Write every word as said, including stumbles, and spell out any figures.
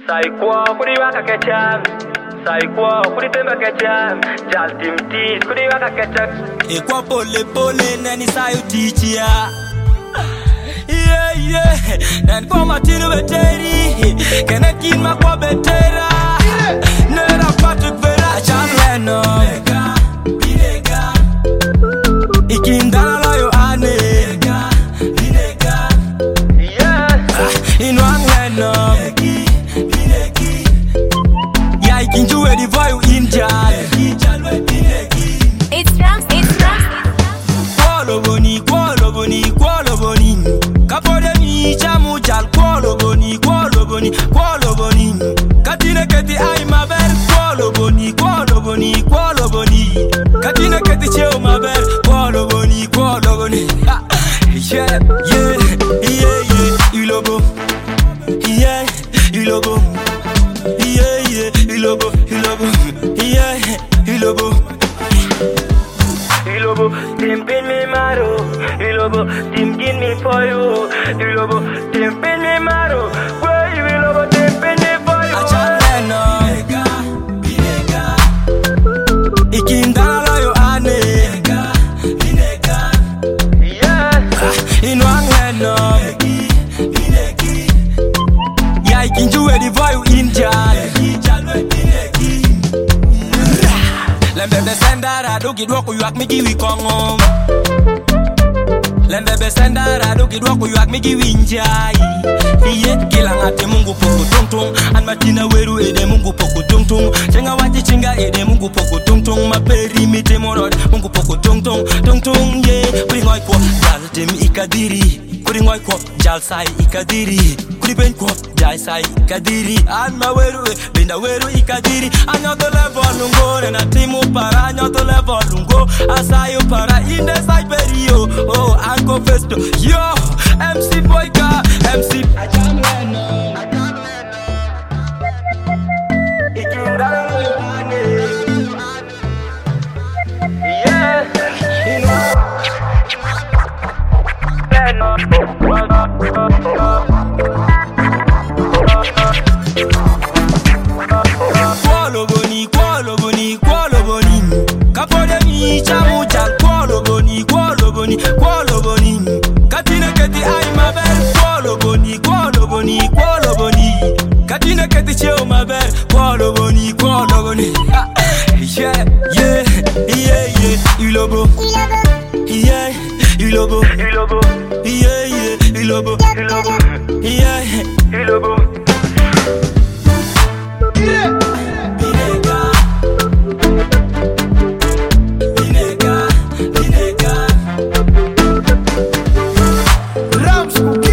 Sai kwa kuri waka kecham, sai kwa kuri temba kecham, jal tim tis kuri waka kechak. E kwa pole pole nani sayo tichia. Yeah yeah, nani kwa matino beteri, kena kima kwa betera. Nera Patrick Vera, John Lennon. Binega, ikindana loyo ane. Binega, yeah. Inwang Lennon. Yeah, ikinjuwe divoyu injal. It's drums, it's drums. Kwalo boni, kwalo boni, kwalo boni. Kapode mi chamu jal. Kwalo boni, kwalo boni, kwalo boni. Katine keti ay maber. Kwalo boni, kwalo boni, kwalo boni. Katine keti cheo maber. Kwalo boni, kwalo boni. Yeah, yeah, yeah, yeah. Ilobo, yeah, ilobo. Yeah, yeah, ilobo, ilobo. Yeah, ilobo. Ilobo, tim pin me maro. Ilobo, tim gin me for you. Ilobo, tim pin me maro. Where you ilobo, tim pin me for you. John Lennon. Binega, ikindana loyo ane. Binega, yeah. Inwang Lennon. Yeah, ikinjuwe divoyu injal. Lembebe sendara dogi dwoko yuak migi wikongom. Lembebe sendara dogi dwoko yuak migi winjai. Iye kila ngati Mungu poko tung tung. An matina weru ede Mungu poko tung tung. Chenga wati chinga ede Mungu poko tung tung. Maperi mite morod Mungu poko tung tung. Tung tung ye. Kuri ngoy kwa jal tem ikadiri. Kuri ngoy kwa jal sai ikadiri. Kuri ben kwa jai sai ikadiri. An ma weru e benda weru ikadiri. Anyoto level lungo nena timu para. Anyoto level lungo asayo para. Inde sai perio. Oh anko festo. Yo M C Boyka M C John Lennon. Ikindana loyo ane. Yeah. Kwalo boni, kwalo boni, kwalo boni. Kapode mi chamu jal. Kwalo boni, kwalo boni, kwalo boni. Katine keti ay maber. Kwalo boni, kwalo boni, kwalo boni. Katine keti cheo maber. Kwalo boni, kwalo boni. Yeah, yeah, yeah, yeah. Ilobo, yeah, ilobo, Ilobo, yeah, yeah, ilobo, ilobo, yeah, ilobo. Binega, binega, binega. Rams